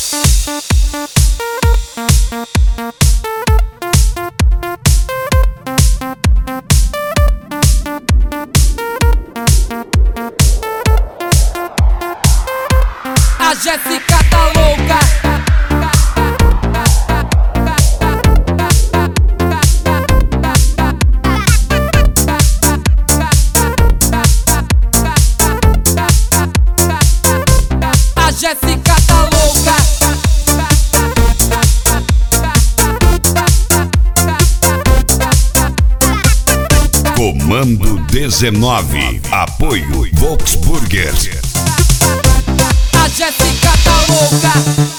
A Jéssica tá louca. A Jéssica tá louca. Comando 19. Apoio Volksburger. A Jéssica tá louca.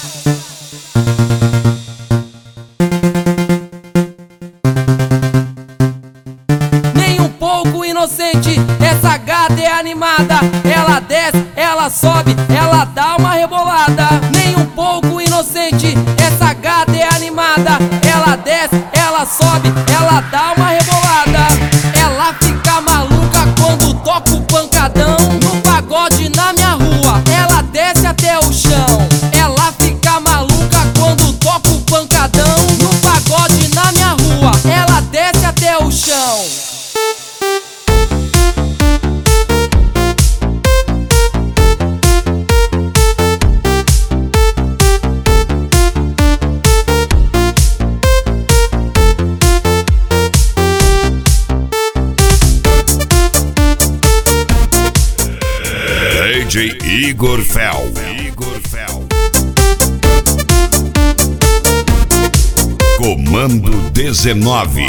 Nem um pouco inocente, essa gata é animada. Ela desce, ela sobe, ela dá uma rebolada. Nem um pouco inocente, essa gata é animada. Ela desce, ela sobe, ela dá uma rebolada. Ela fica maluca quando toca o pancadão no pagode na minha rua. Ela desce até o chão. Ela fica maluca quando toca o pancadão no pagode na minha rua. Ela desce até o chão. DJ Igor Fel. Comando 19.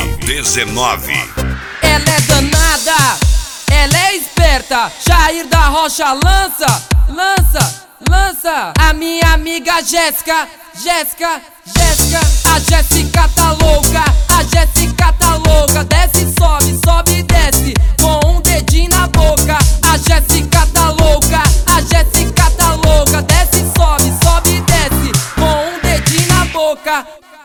Ela é danada, ela é esperta. Jair da Rocha lança. A minha amiga Jéssica. A Jéssica tá louca, a Jéssica tá louca. Desce, sobe, desce, com um dedinho na boca. A Jéssica tá louca, a Jéssica tá louca. Desce, sobe, desce, com um dedinho na boca.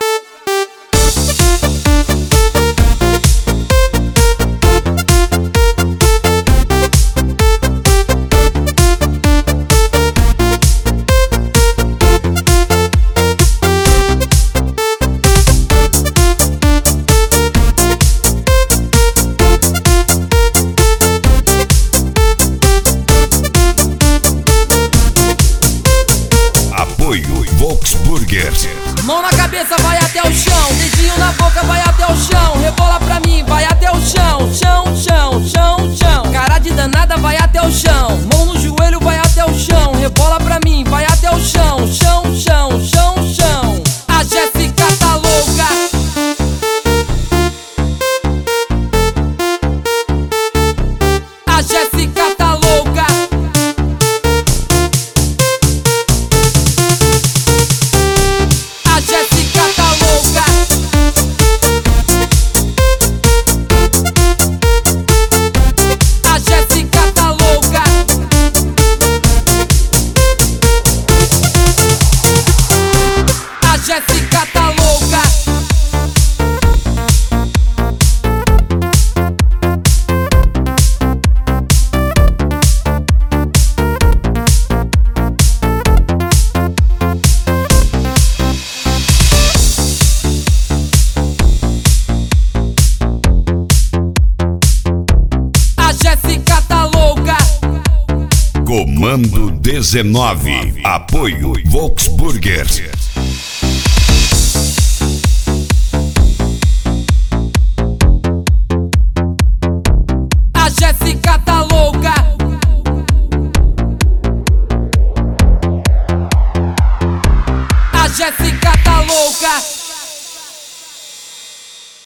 Volksburger. Mão na cabeça, vai até o chão. Dedinho na boca, vai até o chão. Rebola pra mim, vai até o chão. Chão. Cara de danada, vai até o chão. Mão no joelho, vai até o chão. Rebola pra mim, vai até o chão. Chão. A Jéssica tá louca. A Jéssica tá louca. A Jéssica tá louca. A Jéssica tá louca. A Jéssica tá louca. A Jéssica tá louca. Comando 19. Apoio Volksburger. A Jéssica tá louca. A Jéssica tá louca.